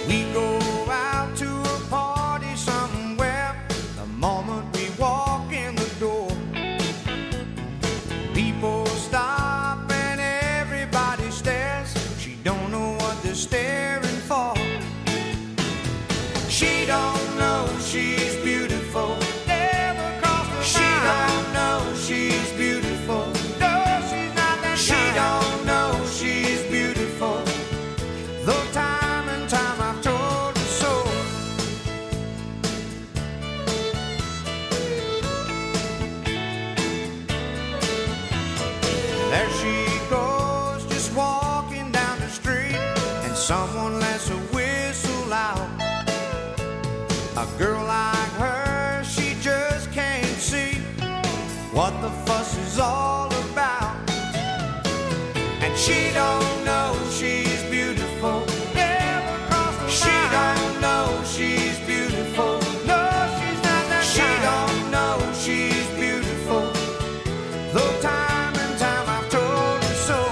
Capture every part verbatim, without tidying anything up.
We go out to a party somewhere. The moment we walk in the door, people stop and everybody stares. She don't know what they're staring for. She don't know she's beautiful. Never crossed her mind. She don't know she's beautiful. No, she's not that She kind. Don't know she's beautiful. Though time and time I've told her so. There she goes, just walking down the street, and someone lets a whistle out. A girl like her, she just can't see what the fuss is all about. And she don't know she's beautiful. Never crossed her mind. She don't know she's beautiful. No, she's not that She kind. Don't know she's beautiful. Though time and time I've told her so.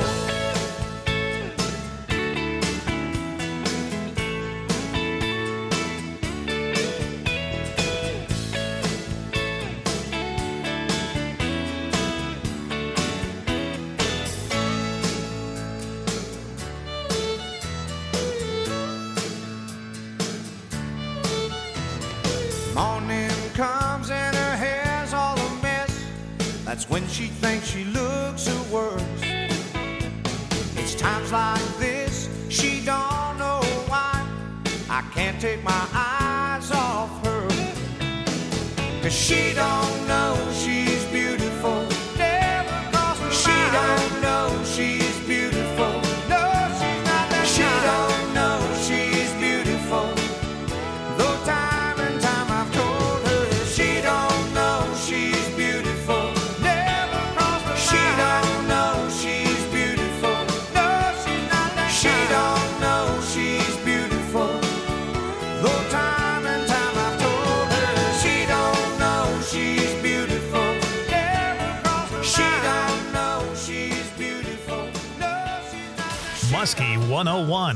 Morning comes and her hair's all a mess. That's when she thinks she looks her worst. It's times like this, she don't know why I can't take my eyes off her. Cause she don't know she's beautiful. Never crossed her mind. She don't know she's beautiful. No, she's not that She kind. Don't know she's beautiful. Though time and time I've told her she don't know she's beautiful. Never crossed her She mind. Don't know she's beautiful. No, she's not that She kind. Don't know she's beautiful. Though time and time I've told her she don't know she's beautiful. Never crossed her She mind. Don't know she's beautiful. No, she's not that Muskie one oh one.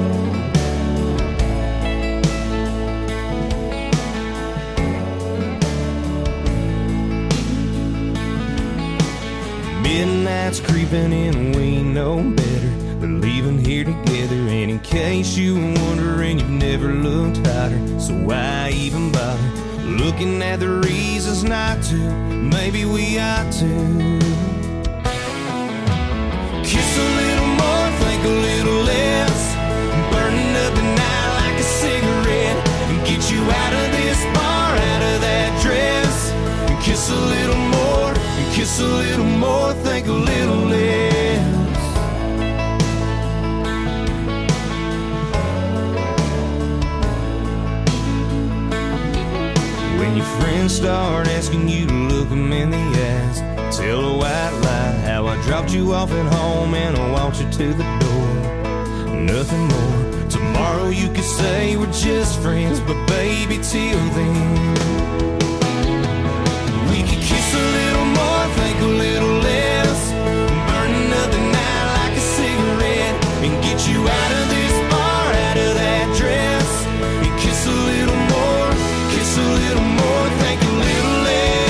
Midnight's creeping in, we know better. But leaving here together, and in case you were wondering, you've never looked hotter. So why even bother looking at the reasons not to? Maybe we ought to kiss a little more, think a little less, burning up the night like a cigarette, and get you out of this bar, out of that dress, and kiss a little more, and kiss a little more, think a little less. When your friends start asking you to look them in the eyes, tell a white lie how I dropped you off at home and I walked you to the door. Nothing more. Tomorrow you could say we're just friends, but baby, till then we could kiss a little more, think a little less, burning up the night like a cigarette, and get you out of this bar, out of that dress, and kiss a little more, kiss a little more, think a little less.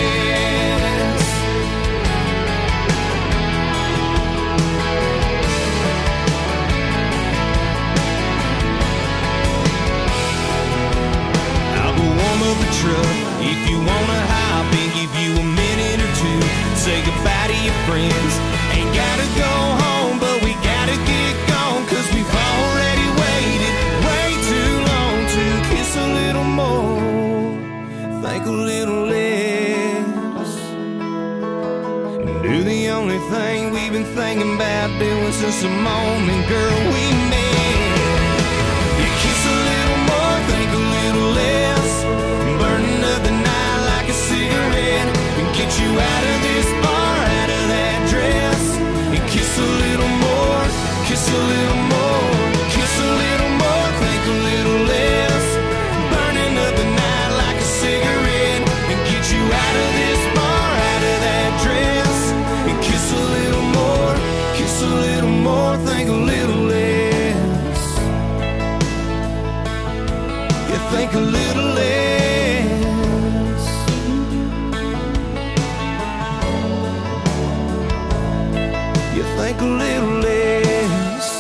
I'll go warm up a truck if you wanna hop and give you a minute or two. Say goodbye to your friends. Ain't gotta go home, but we gotta get gone, cause we've already waited way too long to kiss a little more, think a little less, and do the only thing we've been thinking about doing since the moment, girl, we met. You kiss a little more, think a little less, burning up the night like a cigarette, and get you out of this bar, out of that dress, and kiss a little more, kiss a little more, kiss a little more, think a little less, burning up the night like a cigarette, and get you out of this bar, out of that dress, and kiss a little more, kiss a little more, think a little less. think a little less. You think a little less.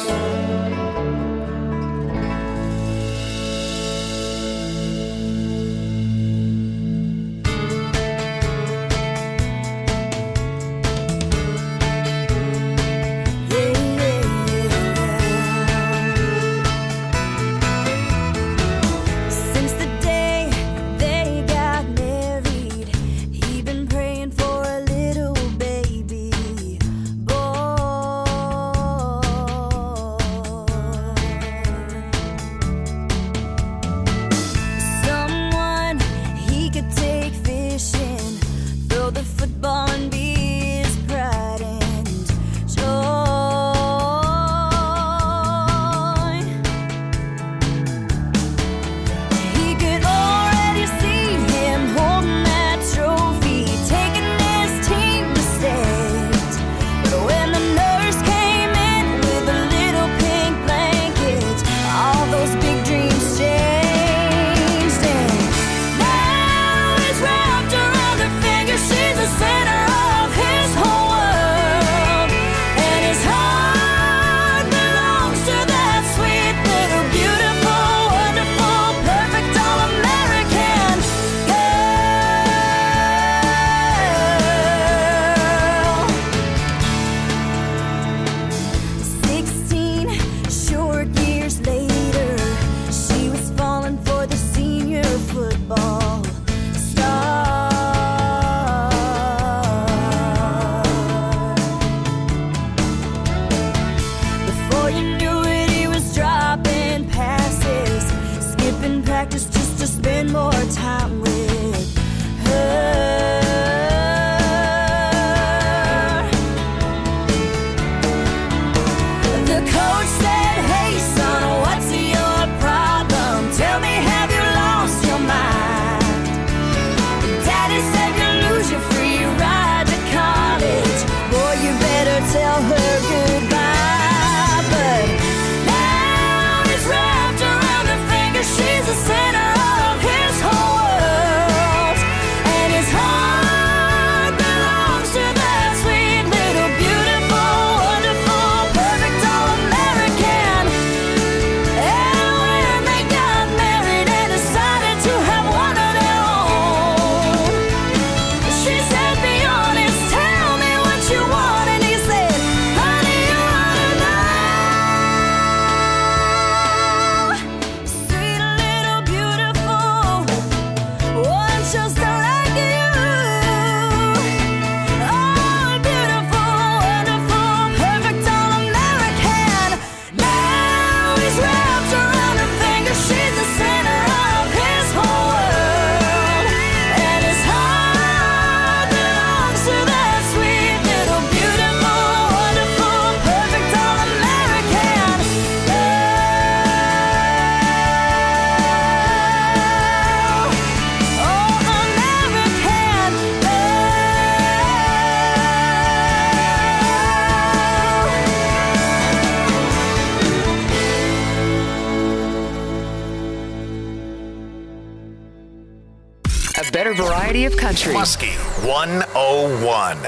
better variety of country. Muskie one oh one.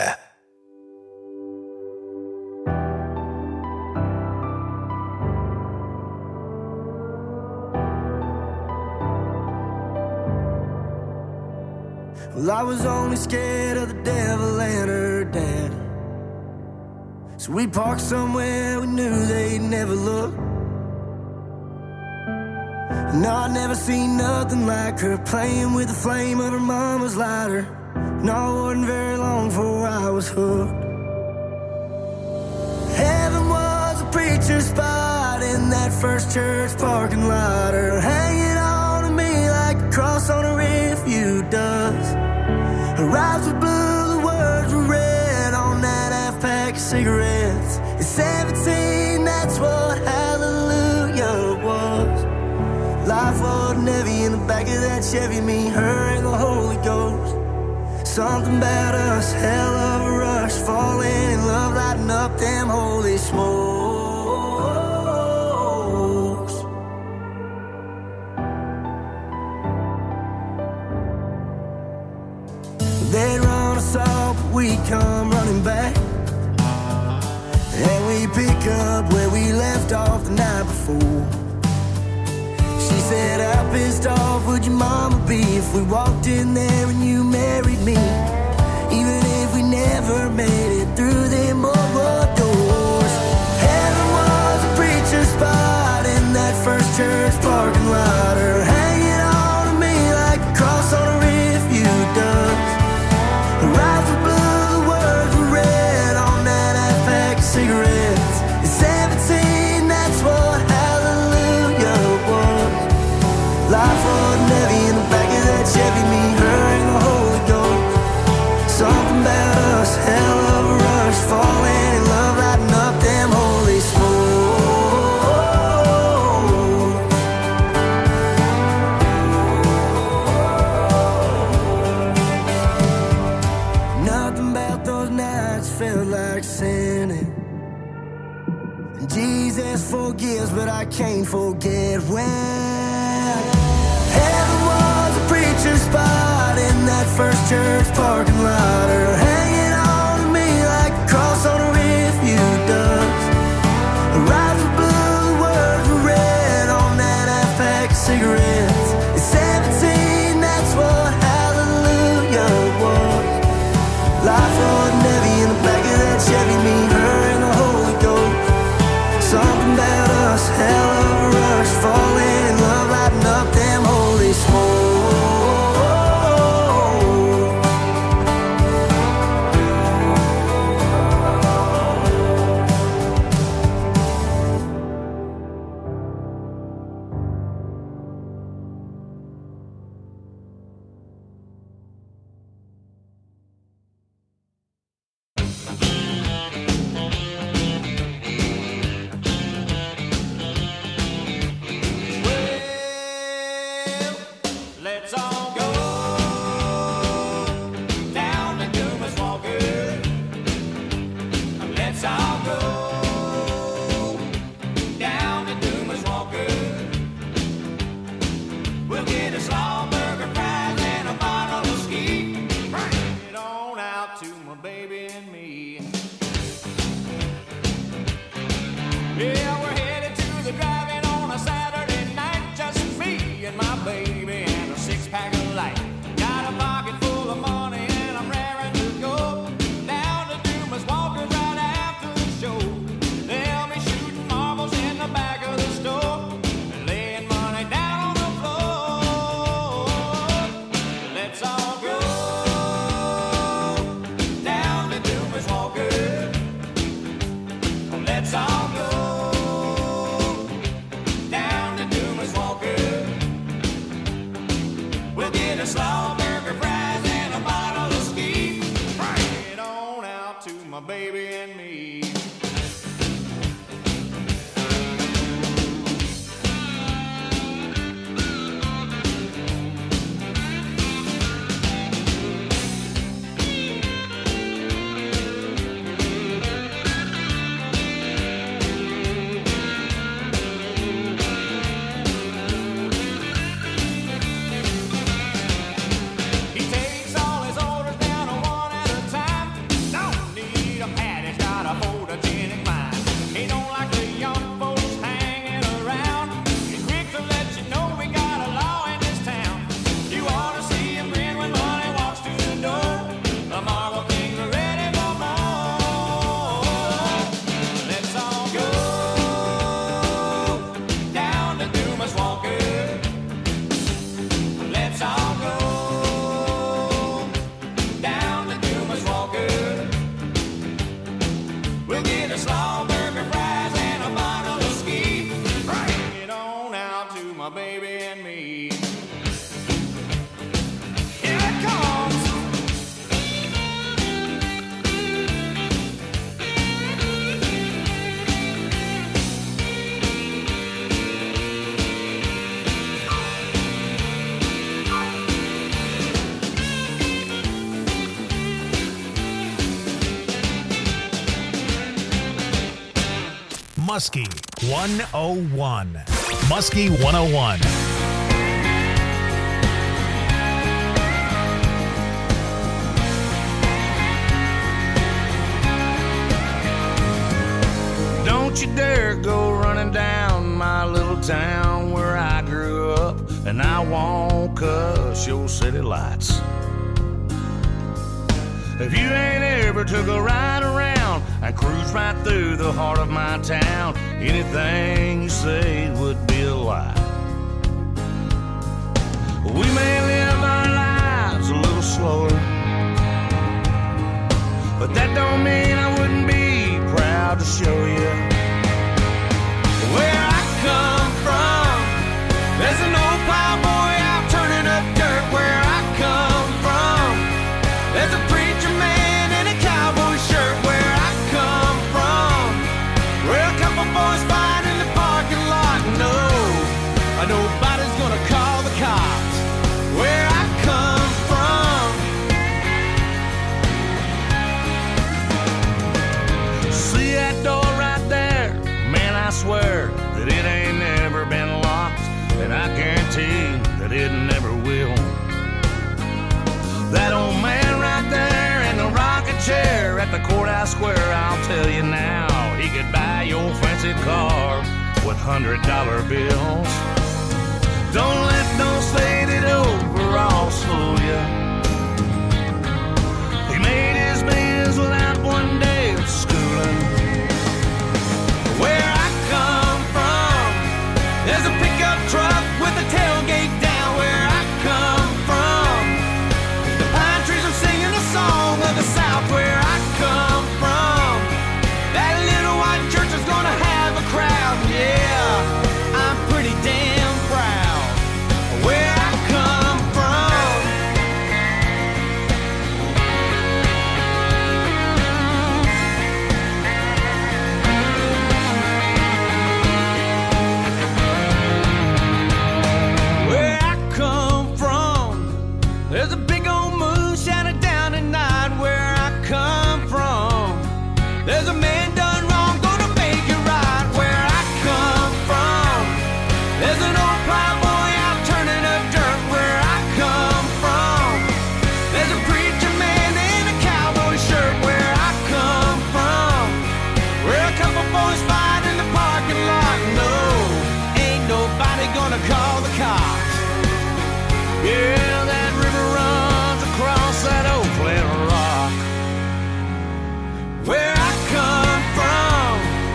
Well, I was only scared of the devil and her dad. So we parked somewhere we knew they'd never look. No, I never seen nothing like her, playing with the flame of her mama's lighter. No, it wasn't very long before I was hooked. Heaven was a preacher's spot in that first church parking lot, her hanging on to me like a cross on a refuge does. Her eyes were blue, the words were red on that half pack of cigarettes. At seventeen, that's what hallelujah was. Life wasn't heavy in the back of that Chevy, me, her, and the Holy Ghost. Something about us, hell of a rush, falling in love, lighting up them holy smokes. come running back, and we pick up where we left off the night before. She said, how pissed off would your mama be if we walked in there and you married me, even if we never made it through them old doors. Heaven was a preacher's spot in that first church parking lot, her hanging on to me like a cross on a refute does. Her eyes were blue, the words were red on that half pack of cigarettes. At seventeen, that's what hallelujah was. Life wasn't heavy in the back of that Chevy, me, her, and the Holy Ghost. Something about us, hell of a rush, falling in love, lighting up them holy smokes. Nothing about those nights felt like sinning. Jesus forgives, but I can't forget when heaven was a preacher's spot in that first church parking lot, her hanging on to me like a cross on a refute does. Her eyes were blue, the words were red on that half pack of cigarettes. At seventeen, that's what hallelujah was. Life wasn't heavy in the back of that Chevy, me, her, and the Holy Ghost. Something about us, hell of a rush, falling in love, lighting up them holy smokes. Let's all go down to Dumas Walker. Let's all go down to Dumas Walker. We'll get a slaw burger, fries, and a bottle of ski. Bring it on out to my baby and me. Yeah, we're headed to the drive-in on a Saturday night, just me and my baby and a six-pack of light. Got a pocket full of money and I'm raring to go down to Dumas Walker right after the show. They'll be shooting marbles in the back of the store and laying money down on the floor. Let's all go down to Dumas Walker. Let's all go down to Dumas Walker. We'll get a slaw burger, fries, and a bottle of ski. Bring it on out to my baby and me. He takes all his orders down one at a time. Don't need a pad, he's got a photogenic mind. He don't like the young folks hanging around. He's quick to let you know we got a law in this town. You ought to see him grin when money walks through the door. The Marble Kings are ready for more. Let's all go down to Dumas Walker. Let's all go down to Dumas Walker. We'll get a slaw burger, fries, and a bottle of ski. Bring it on out to my baby and me. Here it comes. Muskie one oh one. Muskie one oh one. don't you dare go running down my little town where I grew up, and I won't cuss your city lights. If you ain't ever took a ride around and cruised right through the heart of my town, anything you say would be a lie. We may live our lives a little slower, but that don't mean I wouldn't be proud to show you where I come from. There's an old plowboy out turning up dirt where I come from. There's a preacher man in a cowboy shirt where I come from. Where a couple boys fight in the parking lot. No, nobody's gonna call the cops where I come from. See that door right there? Man, I swear that it ain't never been locked, and I guarantee that it never will. That old man right there in the rocking chair at the courthouse square, I'll tell you now, he could buy your fancy car with hundred dollar bills. Don't let those faded overalls fool you. He made his millions without one day of schooling. Where I come from, there's a pickup truck with a tailgate down where I come from. The pine trees are singing a song of the South where I come from. That little white church is gonna have a crowd, yeah, I'm pretty damn proud where I come from. Where I come from, there's a big old moon shining down at night where I come from. There's a man done wrong, gonna make it right where I come from. There's an old plowboy out turning up dirt where I come from. There's a preacher man in a cowboy shirt where I come from. Where a couple boys fight in the parking lot. No, ain't nobody gonna call the cops. Yeah, that river runs across that old flat rock. Where I come from,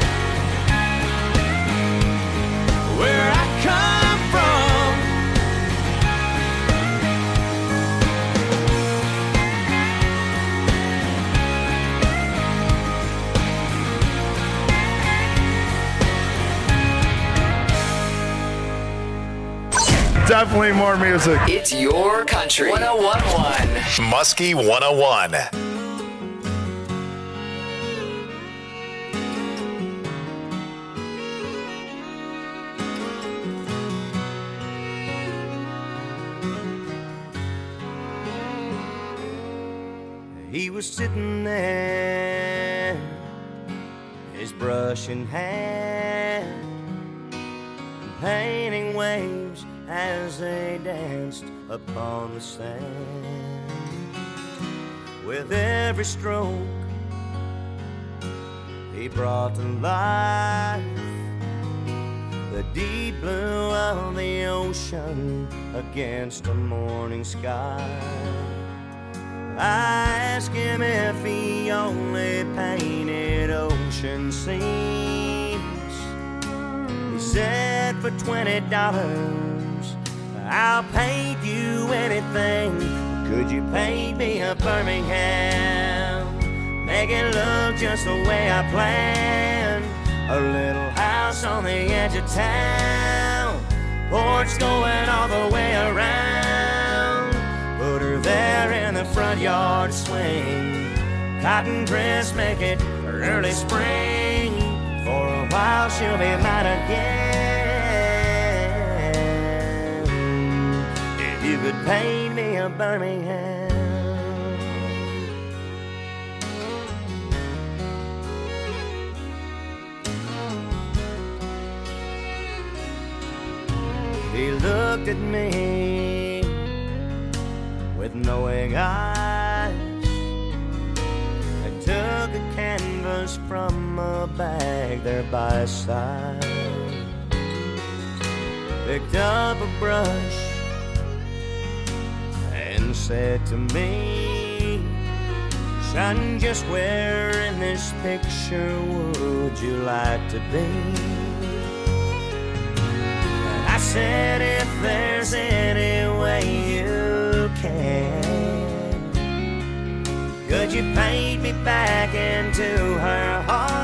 where I come from. Definitely more music. It's your country. one oh one point one. Muskie one oh one. He was sitting there, his brush in hand, painting waves as they danced upon the sand. With every stroke he brought to life the deep blue of the ocean against a morning sky. I asked him if he only painted ocean scenes. He said, for twenty dollars I'll paint you anything. Could you paint me a Birmingham? Make it look just the way I planned. A little house on the edge of town, porch going all the way around. Put her there in the front yard swing, cotton dress make it early spring. For a while she'll be mine again. If you could paint me a Birmingham. He looked at me with knowing eyes and took a canvas flowers from a bag there by his side. Picked up a brush and said to me, son, just where in this picture would you like to be? And I said, if there's any way you can, could you paint me back into her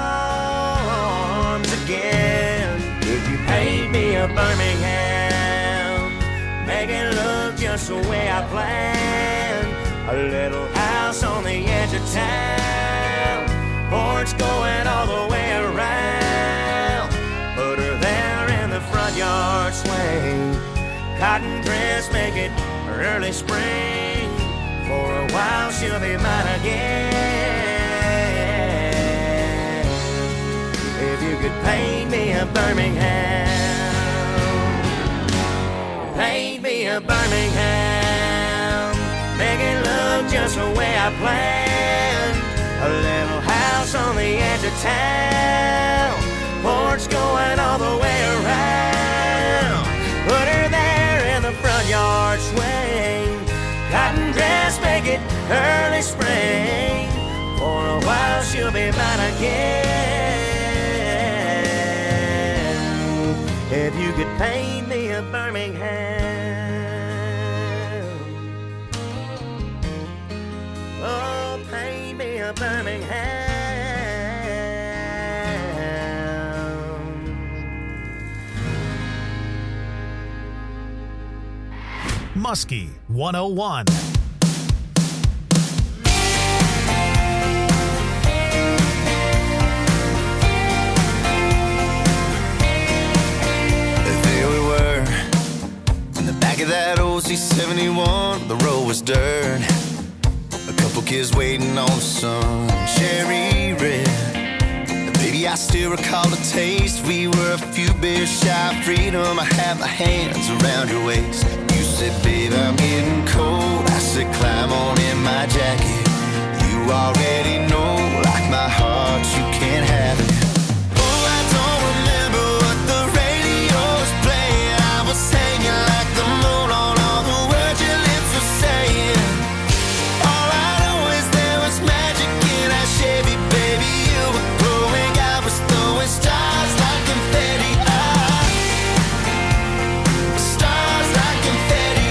arms again? Could you paint me a Birmingham, make it look just the way I planned? A little house on the edge of town, porch going all the way around. Put her there in the front yard swing, cotton dress, make it early spring. For a while she'll be mine again. If you could paint me a Birmingham, paint me a Birmingham, make it look just the way I planned. A little house on the edge of town, porch going all the way around. Put her there in the front yard swing, cotton dress, make it early spring. For a while she'll be mine again. If you could paint me a Birmingham, oh, paint me a Birmingham. Muskie one oh one. There we were, in the back of that old C seventy-one, the road was dirt. A couple kids waiting on the sun, cherry red. And baby, I still recall the taste. We were a few beers shy of freedom. I had my hands around your waist. You said, babe, I'm getting cold. I said, climb on in my jacket. You already know, like my heart, you can't have it. Oh, I don't remember what the radio was playing. I was hanging like the moon on all the words your lips were saying. All I know is there was magic in that Chevy, baby. You were glowing, I was throwing stars like confetti. Stars like confetti.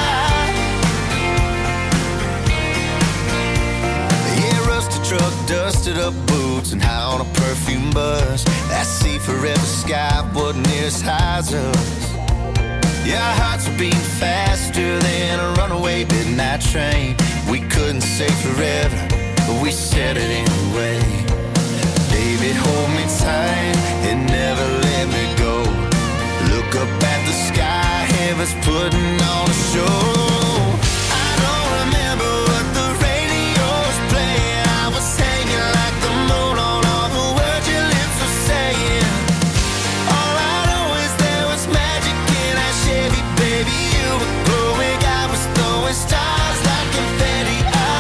Yeah, rusted truck, dusted up boots, and high on a perfume bus. That sea forever sky wasn't near as high as us. Yeah, our hearts were beating faster than a runaway midnight train. We couldn't say forever, but we said it anyway. Baby, hold me tight and never let me go. Look up at the sky, heaven's putting on a show. I don't remember what the radio was playing. I was hanging like the moon on all the words your lips were saying. All I know is there was magic in that Chevy, baby. You were glowing, I was throwing stars like confetti.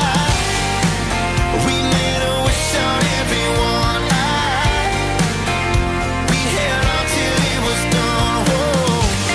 We made a wish on everyone. We held on till it was done. Whoa.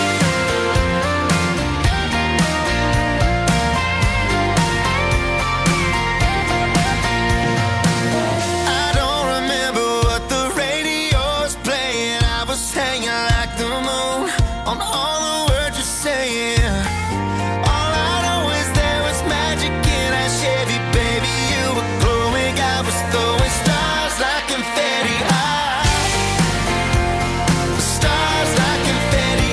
I don't remember what the radio was playing. I was hanging like the moon on all the words you're saying. All I know is there was magic in that Chevy, baby. You were glowing, I was throwing stars like confetti. Stars like confetti.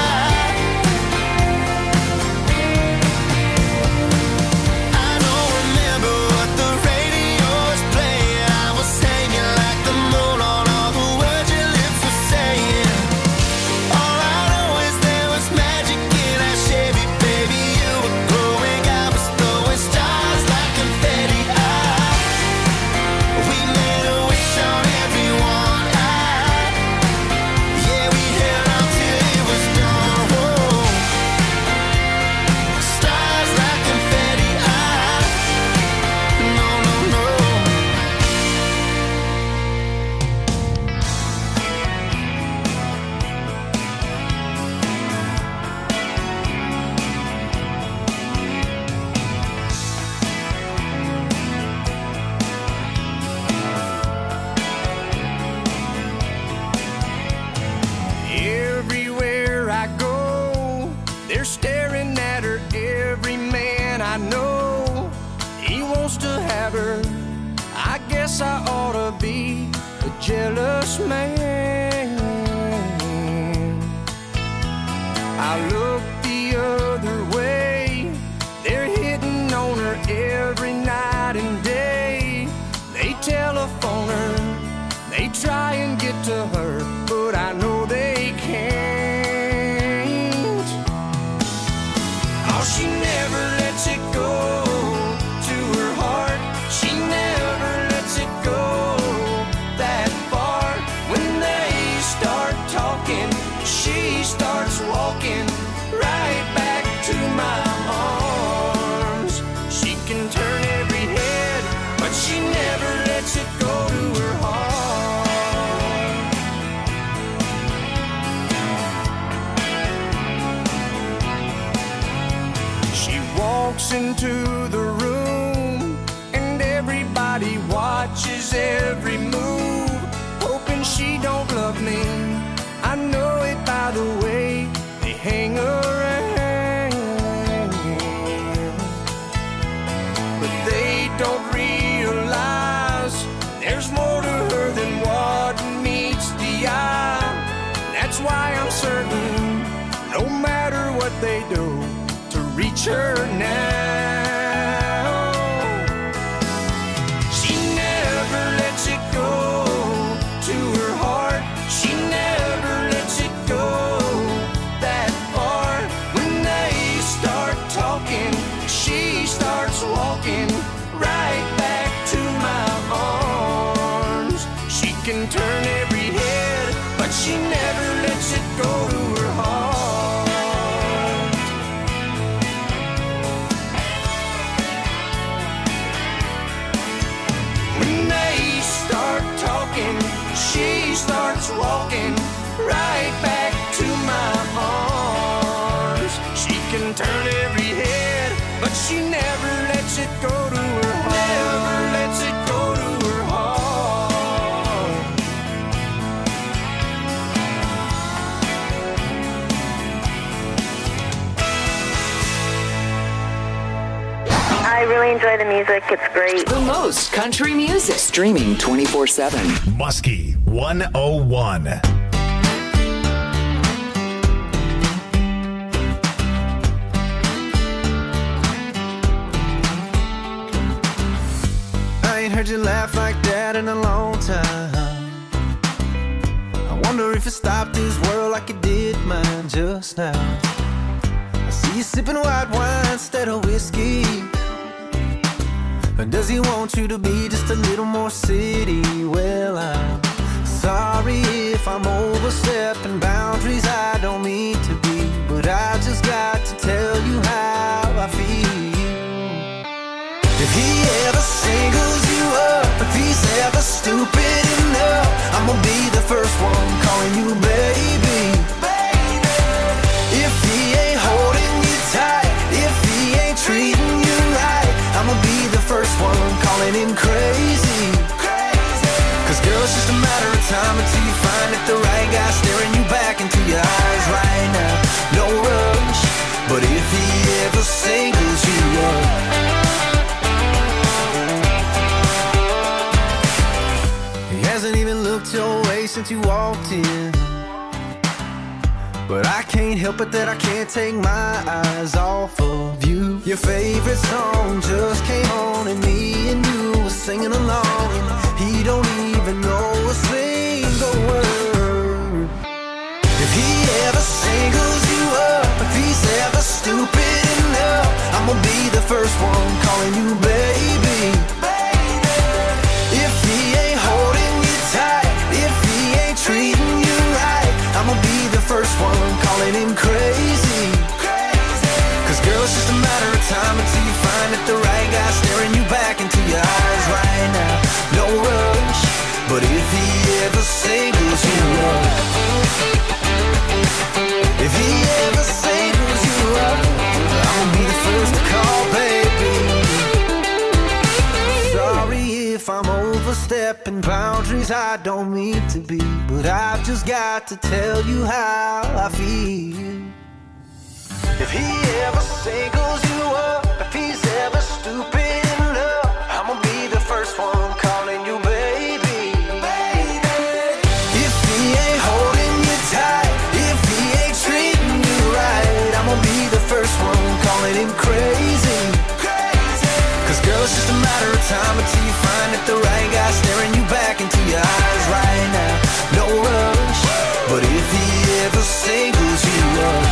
I don't remember what the radio was playing. I was hanging like the moon on all the words your lips were saying. All I know is there was they're staring at her. Every man I know, he wants to have her. I guess I ought to be a jealous man. I look the other way, they're hitting on her every night and day. They telephone her, they try and get to her, but I know they can't. Oh, she never lets it go to her heart. She never lets it go that far. When they start talking, she starts walking right back to my arms. She can turn every head, but she never lets it go to her heart. She walks into the room and everybody watches every move, hoping she don't love me. I know it by the way they hang around, but they don't realize there's more to her than what meets the eye. That's why I'm certain, no matter what they do, to reach her now. She never lets it go to her heart. She never lets it go that far. When they start talking, she starts walking right back to my arms. She can turn every head, but she never lets it go to her heart. When they start talking, she starts walking right back to my arms. She can turn every head, but she never lets it go to her heart. Never lets it go to her heart. I really enjoy the music. It's great. The most country music. Streaming twenty-four seven. Muskie one oh one. I ain't heard you laugh like that in a long time. I wonder if it stopped this world like it did mine just now. I see you sipping white wine instead of whiskey. Or does he want you to be just a little more city? Well, I'm sorry if I'm overstepping boundaries I don't mean to be, but I just got to tell you how I feel. If he ever singles you up, if he's ever stupid enough, I'm gonna be the first one calling you baby. If he ain't holding you tight, if he ain't treating you right, I'm gonna be the first one calling him crazy. Cause girl, it's just a matter of time until you find that the right guy staring you back into your eyes right now. No rush, but if he ever singles you up, he hasn't even looked your way since you walked in. But I can't help it that I can't take my eyes off of you. Your favorite song just came on and me and you were singing along, and he don't even know a single word. If he ever singles you up, if he's ever stupid enough, I'm gonna be the first one calling you baby. If he ain't holding you tight, if he ain't treating you right, I'm gonna be the first one calling him crazy. Cause girl, it's just a matter of time until you find that the right guy staring you back into your eyes right now. No rush, but if he ever singles you up, if he ever singles you up, I'll be the first to call, baby. Sorry if I'm overstepping boundaries I don't mean to be, but I've just got to tell you how I feel. If he ever singles you up, if he's ever stupid in love, I'ma be the first one calling you baby. Baby. If he ain't holding you tight, if he ain't treating you right, I'ma be the first one calling him crazy. Crazy. Cause girl, it's just a matter of time until you find that the right guy staring you back into your eyes right now. No rush, but if he ever singles you up,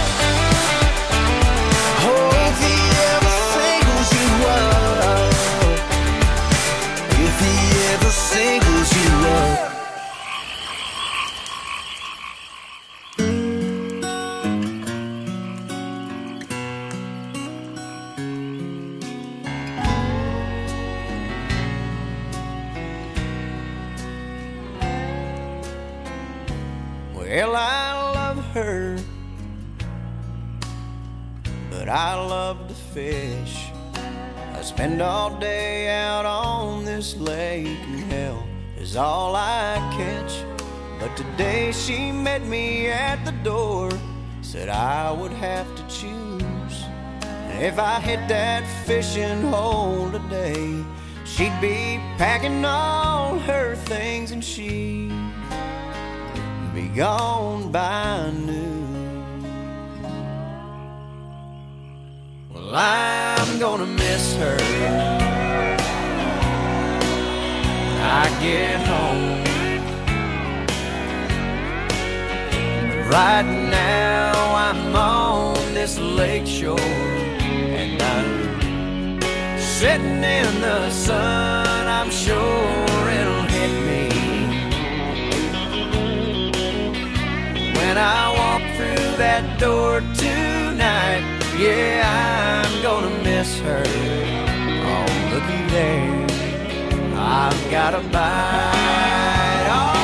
oh, if he ever singles you up, if he ever singles you up. Well, I love her, but I love to fish. I spend all day out on this lake, and hell is all I catch. But today she met me at the door, said I would have to choose. And if I hit that fishing hole today, she'd be packing all her things and she'd be gone by noon. Well, I'm gonna miss her when I get home. Right now I'm on this lake shore, and I'm sitting in the sun. I'm sure it'll hit me when I walk through that door tonight. Yeah, I'm gonna miss her. Oh, looky there, I've got a bite. All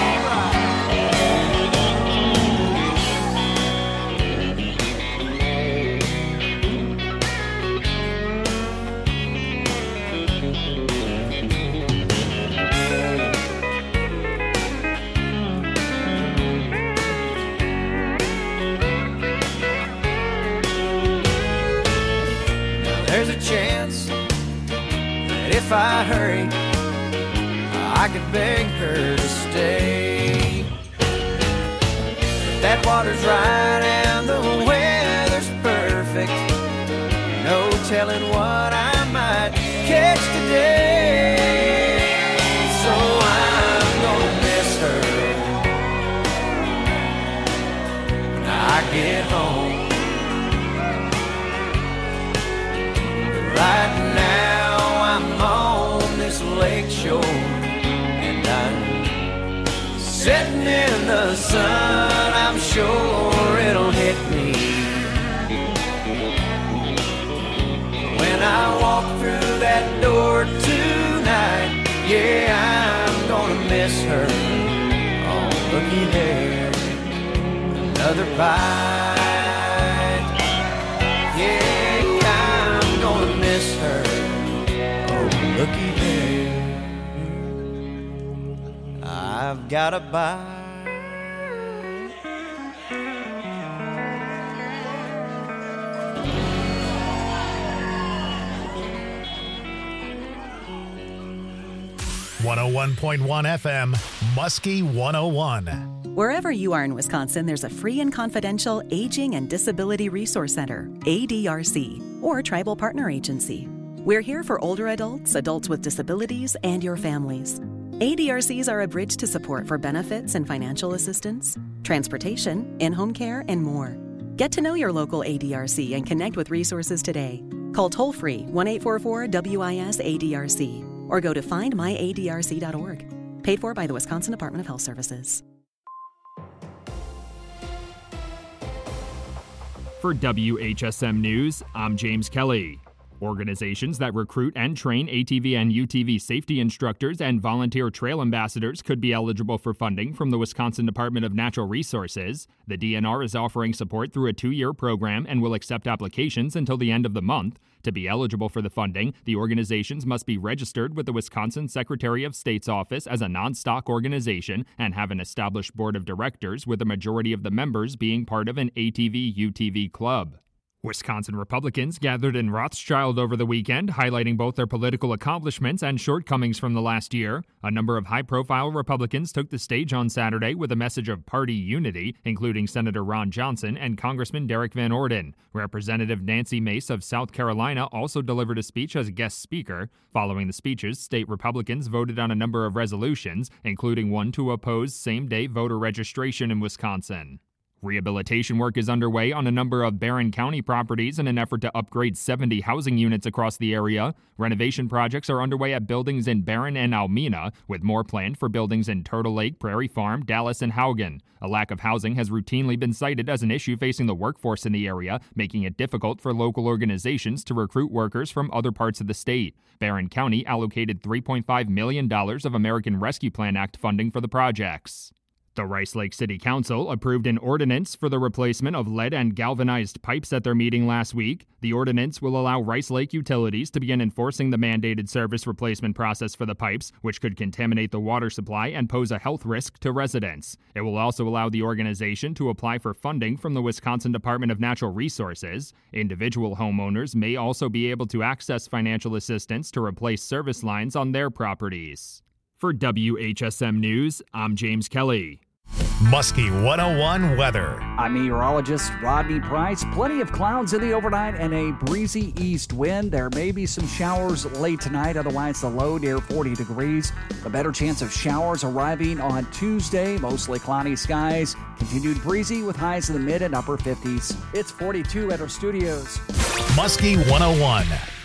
there's a chance that if I hurry, I could beg her to stay. But that water's right and the weather's perfect. No telling what I might catch today. So I'm gonna miss her when I get home. Right now I'm on this lake shore, and I'm sitting in the sun. I'm sure it'll hit me when I walk through that door tonight. Yeah, I'm gonna miss her. Oh, looky there, another bite. Yeah, miss her. Oh, looky there, I've got a bite. one oh one point one F M, Muskie one oh one. Wherever you are in Wisconsin, there's a free and confidential Aging and Disability Resource Center, A D R C, or Tribal Partner Agency. We're here for older adults, adults with disabilities, and your families. A D R Cs are a bridge to support for benefits and financial assistance, transportation, in-home care, and more. Get to know your local A D R C and connect with resources today. Call toll-free one eight four four W I S A D R C or go to find my A D R C dot org. Paid for by the Wisconsin Department of Health Services. For W H S M News, I'm James Kelly. Organizations that recruit and train A T V and U T V safety instructors and volunteer trail ambassadors could be eligible for funding from the Wisconsin Department of Natural Resources. The D N R is offering support through a two-year program and will accept applications until the end of the month. To be eligible for the funding, the organizations must be registered with the Wisconsin Secretary of State's office as a non-stock organization and have an established board of directors, with a majority of the members being part of an A T V U T V club. Wisconsin Republicans gathered in Rothschild over the weekend, highlighting both their political accomplishments and shortcomings from the last year. A number of high-profile Republicans took the stage on Saturday with a message of party unity, including Senator Ron Johnson and Congressman Derek Van Orden. Representative Nancy Mace of South Carolina also delivered a speech as a guest speaker. Following the speeches, state Republicans voted on a number of resolutions, including one to oppose same-day voter registration in Wisconsin. Rehabilitation work is underway on a number of Barron County properties in an effort to upgrade seventy housing units across the area. Renovation projects are underway at buildings in Barron and Almena, with more planned for buildings in Turtle Lake, Prairie Farm, Dallas, and Haugen. A lack of housing has routinely been cited as an issue facing the workforce in the area, making it difficult for local organizations to recruit workers from other parts of the state. Barron County allocated three point five million dollars of American Rescue Plan Act funding for the projects. The Rice Lake City Council approved an ordinance for the replacement of lead and galvanized pipes at their meeting last week. The ordinance will allow Rice Lake Utilities to begin enforcing the mandated service replacement process for the pipes, which could contaminate the water supply and pose a health risk to residents. It will also allow the organization to apply for funding from the Wisconsin Department of Natural Resources. Individual homeowners may also be able to access financial assistance to replace service lines on their properties. For W H S M News, I'm James Kelly. Muskie one oh one weather. I'm meteorologist Rodney Price. Plenty of clouds in the overnight and a breezy east wind. There may be some showers late tonight. Otherwise, the low near forty degrees. A better chance of showers arriving on Tuesday. Mostly cloudy skies. Continued breezy with highs in the mid and upper fifties. It's forty-two at our studios. Muskie one oh one.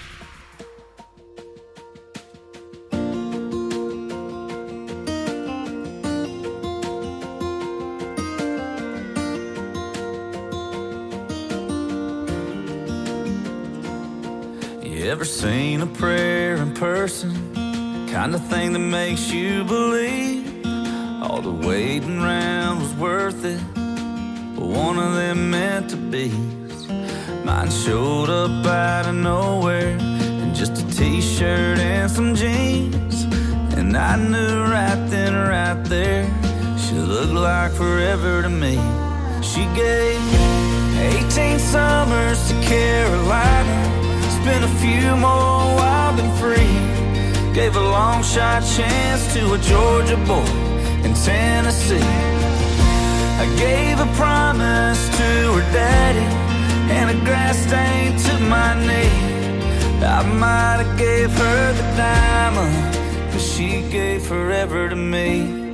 Ever seen a prayer in person? Kind of thing that makes you believe all the waiting around was worth it. But one of them meant to be. Mine showed up out of nowhere in just a t-shirt and some jeans. And I knew right then, right there, she looked like forever to me. She gave eighteen summers to Carolina. Spent a few more wild and free. Gave a long shot chance to a Georgia boy in Tennessee. I gave a promise to her daddy and a grass stain to my knee. I might have gave her the diamond, but she gave forever to me.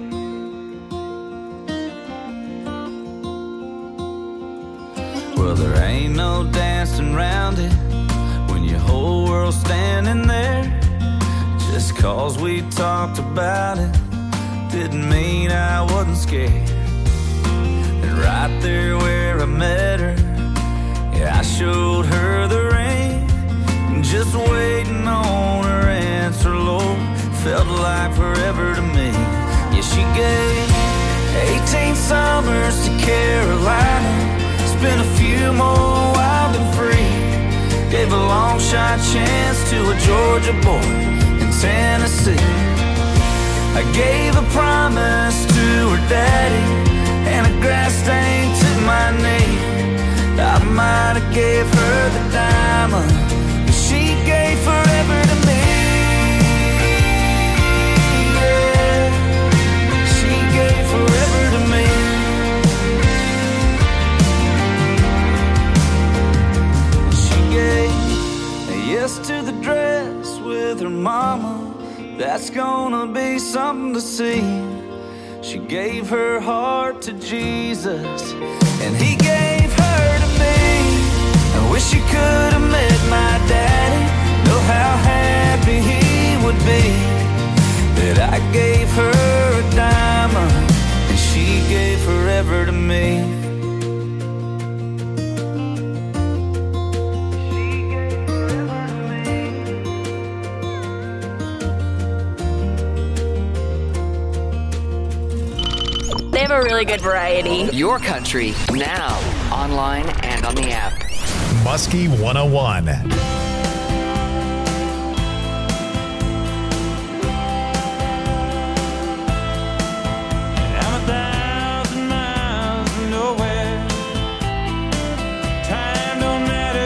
Well, there ain't no dancing around it. Your whole world standing there. Just cause we talked about it didn't mean I wasn't scared. And right there where I met her, yeah, I showed her the ring. Just waiting on her answer, Lord, felt like forever to me. Yeah, she gave eighteen summers to Carolina. Spent a few more wild and free. Gave a long shot chance to a Georgia boy in Tennessee. I gave a promise to her daddy and a grass stain to my knee. I might have gave her the diamond, but she gave forever to me. Yeah, she gave forever to me. Yes to the dress with her mama, that's gonna be something to see. She gave her heart to Jesus, and he gave her to me. I wish you could have met my daddy, know how happy he would be that I gave her a diamond, and she gave forever to me. They have a really good variety. Your country, now, online and on the app. Muskie one oh one. I'm a thousand miles from nowhere. Time don't matter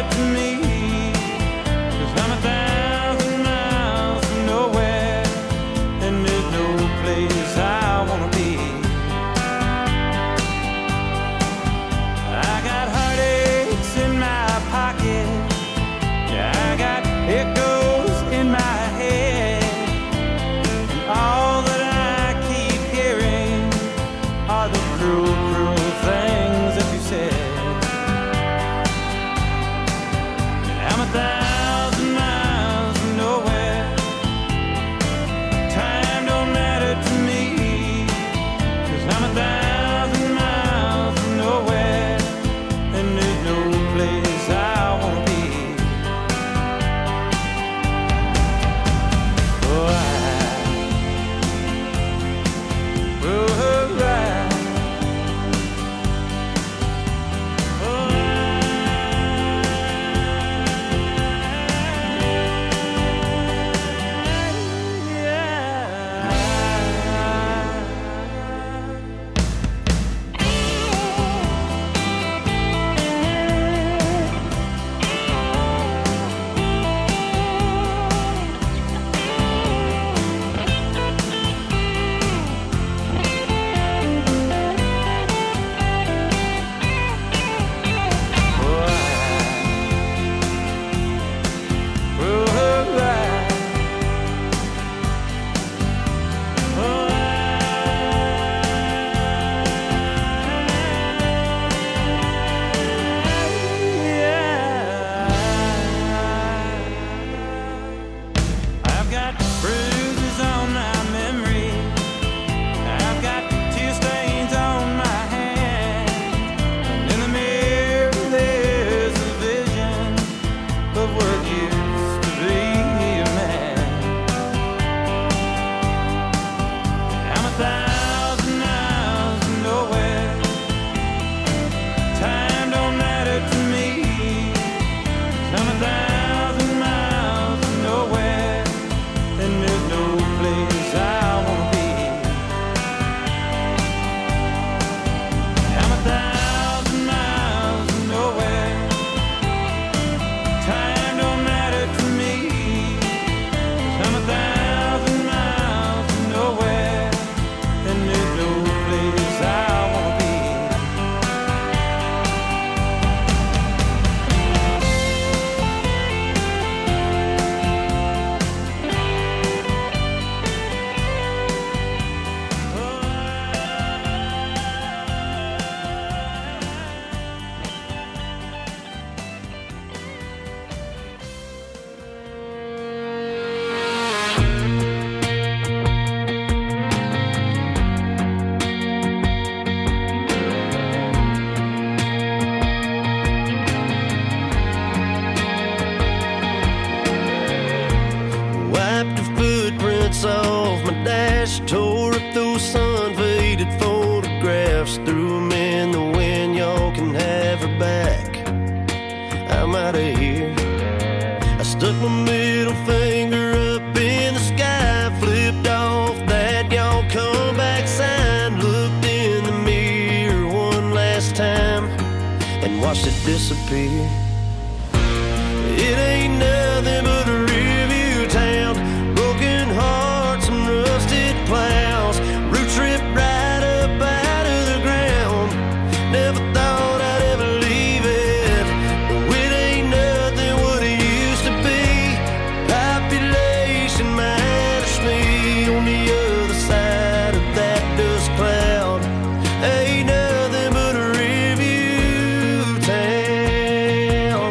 I'm out of here. I stuck my middle finger up in the sky, flipped off that y'all come back sign, looked in the mirror one last time, and watched it disappear. It ain't nothing but a review town, broken hearts and rusted plows, roots ripped right up out of the ground. Never thought I'd ever leave it, but it ain't nothing what it used to be. Population minus me on the other side of that dust cloud. Ain't nothing but a review town.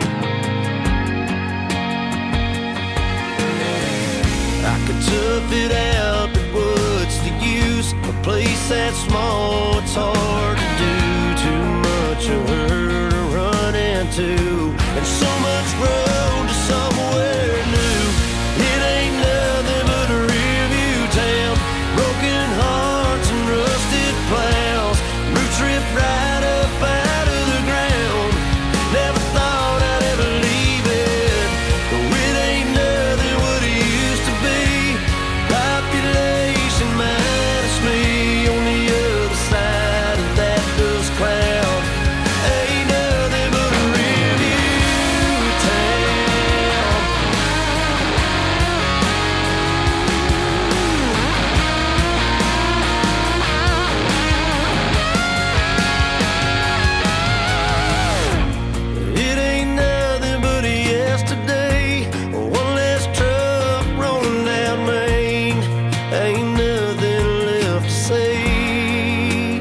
I could tough it out, but what's the use? A place that small, it's hard to do. Too much of her to run into, and so much road to somewhere new. It ain't nothing but a review town, broken hearts and rusted plows, roots ripped right up out of the ground. Never thought I'd ever leave it, but it ain't nothing what it used to be. Population minus me on the other side of that dust cloud. Ain't nothing but a review town. It ain't nothing but a yesterday, one less truck rolling down Main. Ain't nothing left to say.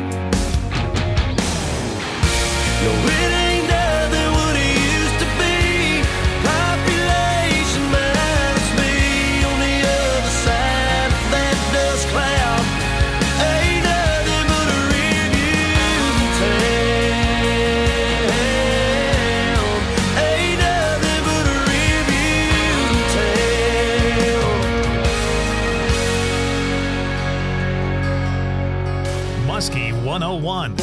No, it ain't nothing what it used to be. Population minus me on the other side of that dust cloud. Ain't nothing but a review town. Ain't nothing but a review town. Muskie one oh one.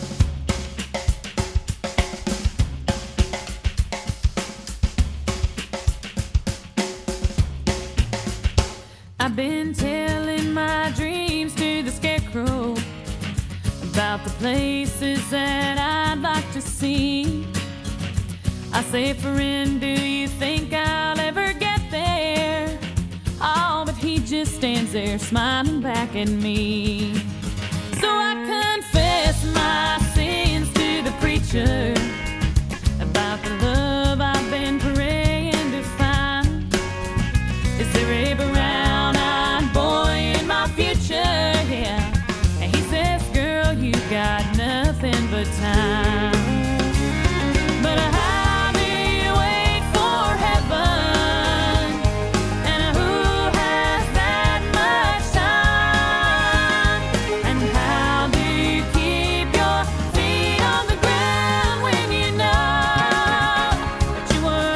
I've been telling my dreams to the scarecrow about the places that I'd like to see. I say, friend, do you think I'll ever get there? Oh, but he just stands there smiling back at me. So I confess my sins to the preacher about the love I've been praying to find. Is there a brown-eyed boy in my future? Yeah. And he says, girl, you got nothing but time. But how do you wait for heaven? And who has that much time? And how do you keep your feet on the ground when you know that you were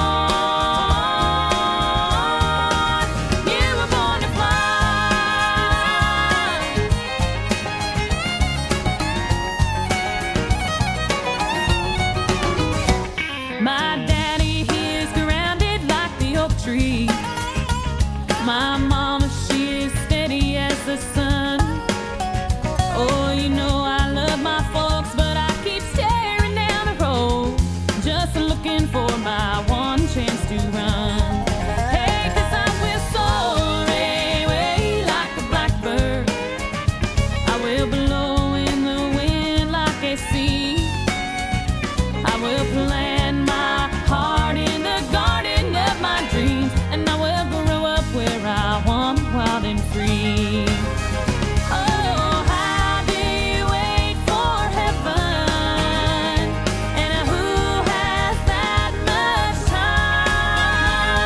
born? You were born to fly. My daddy, he is grounded like the oak tree. My mama, she is steady as the sun. Oh, you know I love my folks, but I keep staring down the road, just looking for my one chance to run. Hey, 'cause I will soar away like a blackbird. I will blow in the wind like a sea. I will plant my heart in the garden of my dreams, and I will grow up where I want, wild and free. Oh, how do you wait for heaven? And who has that much time?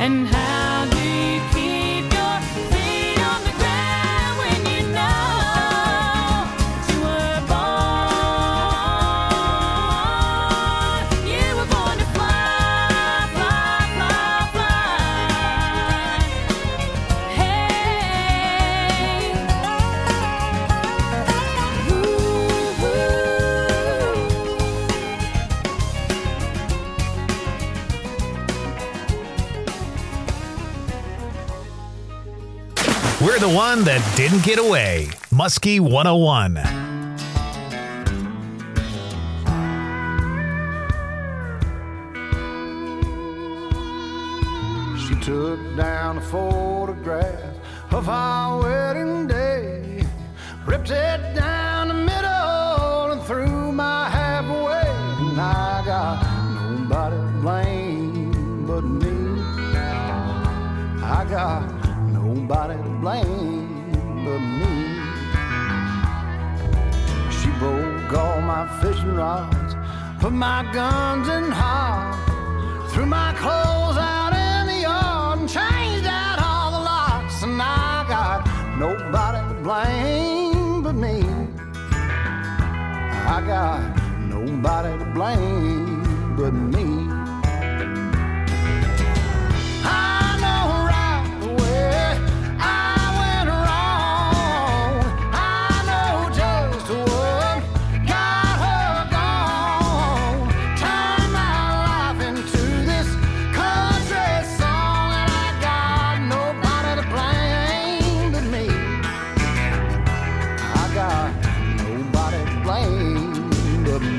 And how do you keep your feet on the ground when you know you were born? You were born to fly, fly, fly, fly. Hey, ooh, We're the one that didn't get away. Muskie one oh one. She took down a photograph of our wedding day, ripped it down the middle and threw my half away. And I got nobody to blame but me. I got nobody to blame but me. She broke all my fishing rods, put my guns in hog, threw my clothes out in the yard and changed out all the locks. And I got nobody to blame but me. I got nobody to blame but me. I know right away I went wrong. I know just what got her gone. Turned my life into this country song, and I got nobody to blame but me. I got nobody to blame but me.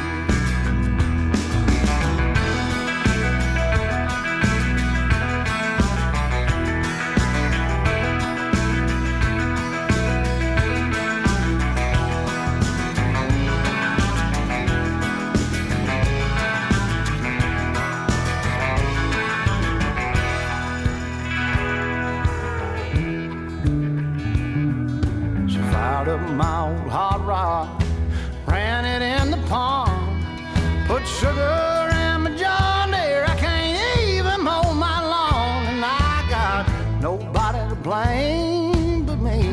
She fired up my old hot rod, ran it in the pond, put sugar in my John Deere. I can't even mow my lawn, and I got nobody to blame but me.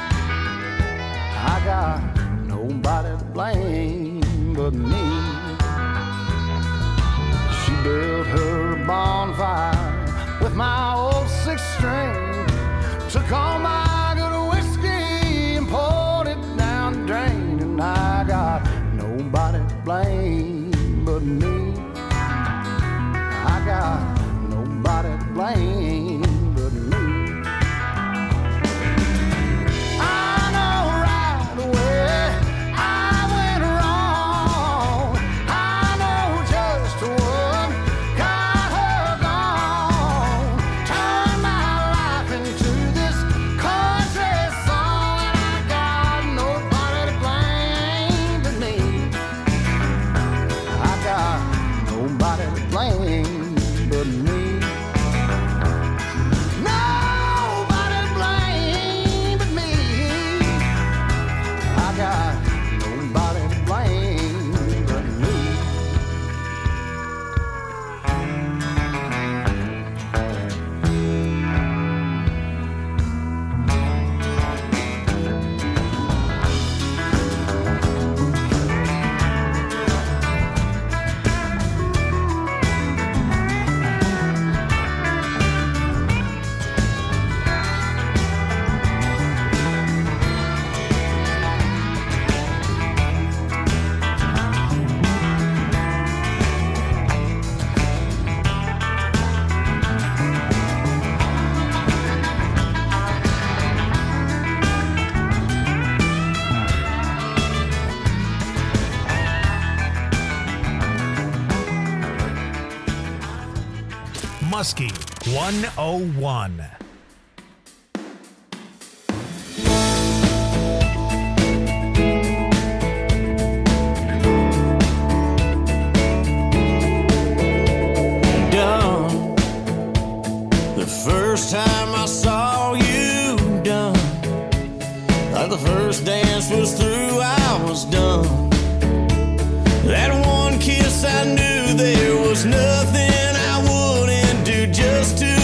I got nobody to blame but me. She built her bonfire with my old six string, took all my good whiskey and poured it down the drain. And I got nobody to blame but me. I got nobody to blame but me. I know right away I went wrong. I know just what got her gone. Turned my life into this country song, and I got nobody to blame but me. I got nobody to blame but me. Nobody to blame but me. I got nobody to blame but me. Muskie one oh one. Done. The first time I saw you done, like the first dance was through, I was done. That one kiss, I knew there was nothing I wouldn't do just to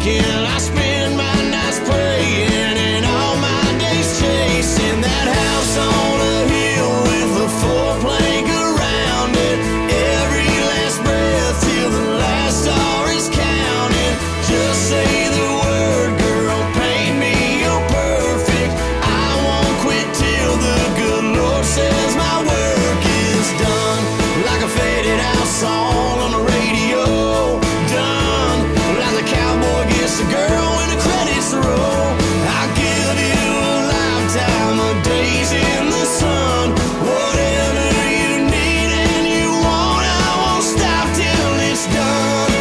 thinking. I spend my nights praying and all my days chasing that house on a hill with a full plank around it. Every last breath till the last star is counted. Just say the word, girl, paint me you're perfect. I won't quit till the good Lord says my work is done. Like a faded out song on the radio. Done. Like the cowboy gets the girl when the credits roll. I give you a lifetime of days in the sun. Whatever you need and you want, I won't stop till it's done.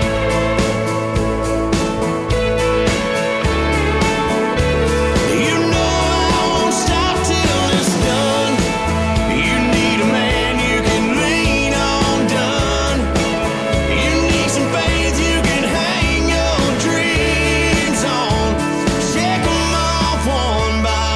You know I won't stop till it's done. You need a man you can lean on, done. You need some faith you can hang your dreams on. Check 'em off one by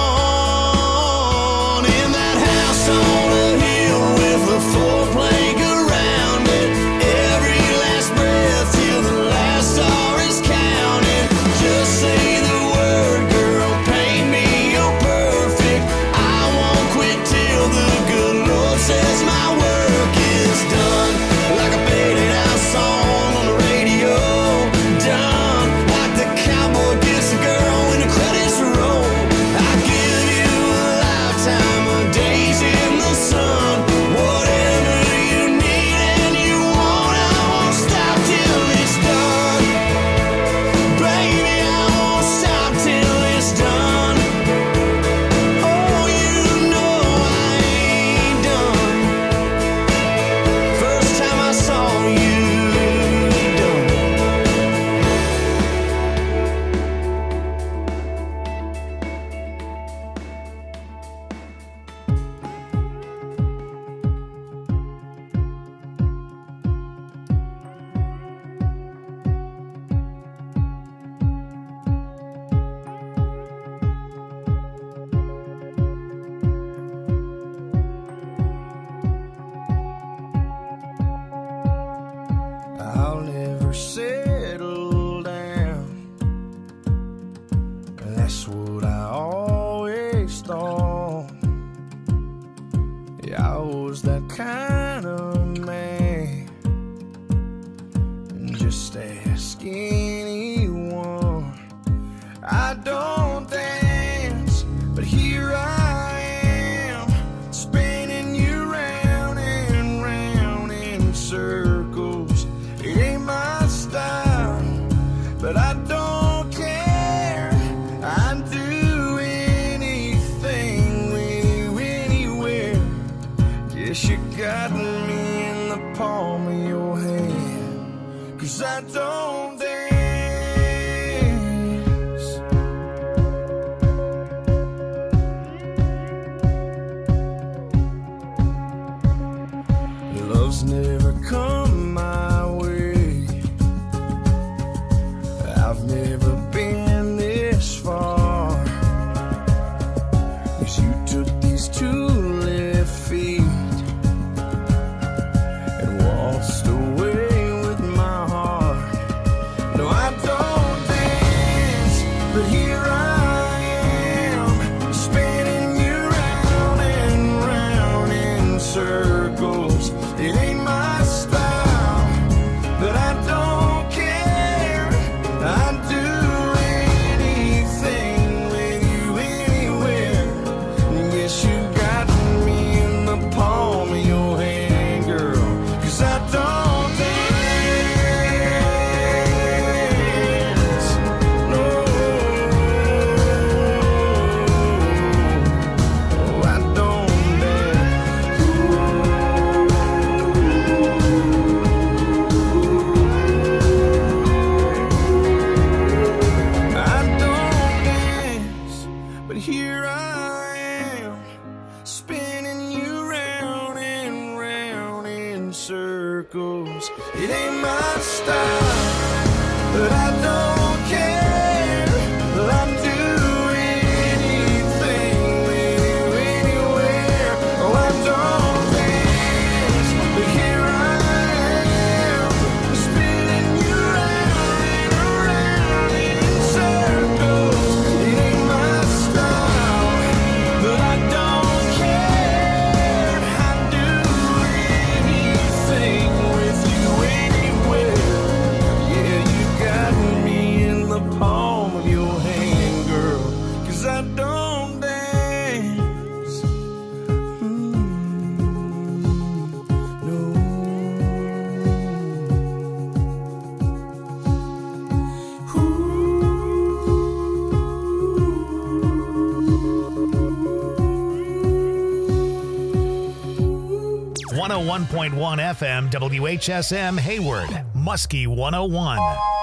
one. In that house on a hill with a full plank around it. Every last breath till the last star is counted. Just say the word, girl, paint me you're perfect. I won't quit till the good Lord says my work is done. Like a faded out song on the radio. Done. Like the cowboy gets the girl when the credits roll. I give you a lifetime of days in the sun. Whatever you need and you want, I won't stop till it's done. Baby, I won't stop till it's done. Oh, you know I ain't done. First time I saw you done. I'll never settle down. That's what I always thought. Yeah, I was that kind of man. Just ask anyone. I don't dance, but here I am, spinning you round and round in circles. It ain't my style, but I don't care. I'd do anything with you anywhere. Guess you got me in the palm of your hand, 'cause I don't dance. Love's never come my way. I've never been this far. 'Cause you took these two left feet and waltzed away with my heart. No, I don't dance, but here I am, spinning you round and round in circles. It ain't my style, but I don't care. I'd do anything with you anywhere. Yes, you got me in the palm of your hand, girl, 'cause I don't dance. No, I don't dance. I don't dance, but here I am, spinning you round and round in circles. It ain't my style, but I don't care. I'd do anything with you anywhere. Oh, I don't dance, but here I am, spinning you round and round. one oh one point one F M, W H S M Hayward, Muskie one oh one.